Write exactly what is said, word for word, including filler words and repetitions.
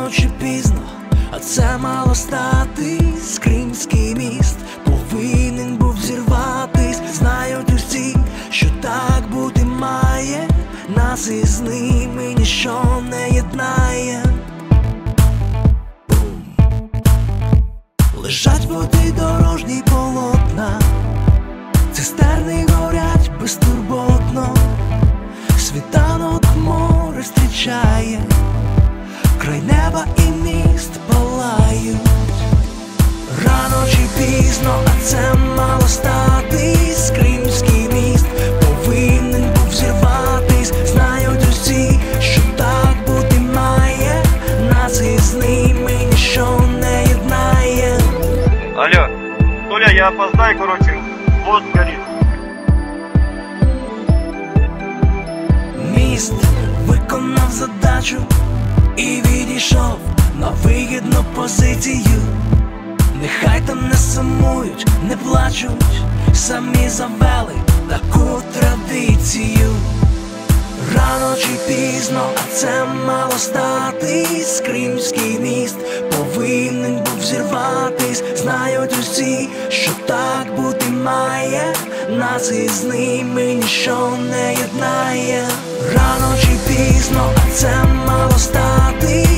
Рано чи пізно, а це мало статись. Кримський міст повинен був зірватись. Знають усі, що так бути має. Нас із ними ніщо не єднає. Бум. Лежать води дорожні полотна, цистерни горять безтурботно. Світанок море зустрічає, край неба і міст палають. Рано чи пізно, а це мало статись. Кримський міст повинен був зірватись. Знають усі, що так бути має. Нас із ними ніщо не єднає. Алло, Толя, я опоздаю, короче, мост горит. Міст виконав задачу і відійшов на вигідну позицію. Нехай там не сумують, не плачуть, самі завели таку традицію. Рано чи пізно, а це мало статись. Кримський міст повинен був зірватись. Знають усі, що так бути має. Нас із ними ніщо не єднає. Рано чи пізно, а це мало статись.